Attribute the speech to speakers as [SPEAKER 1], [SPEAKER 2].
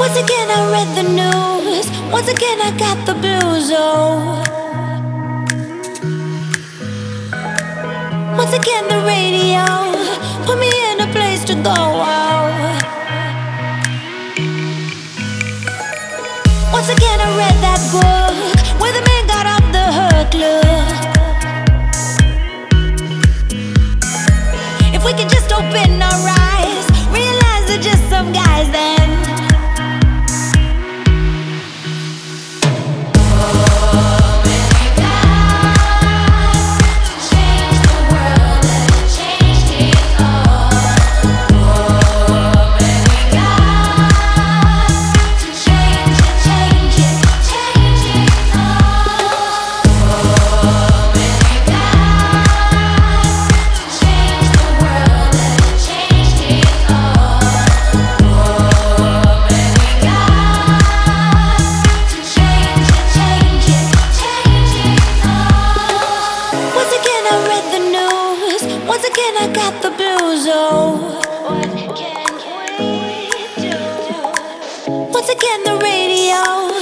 [SPEAKER 1] Once again I read the news. Once again I got the blues, oh. Once again the radio put me in a place to go, oh. Once again I read that book where the man got off the hook, look. If we could just open our eyes, realize they're just some guys then. Once again I got the blues, oh. What can we do? Once again the radio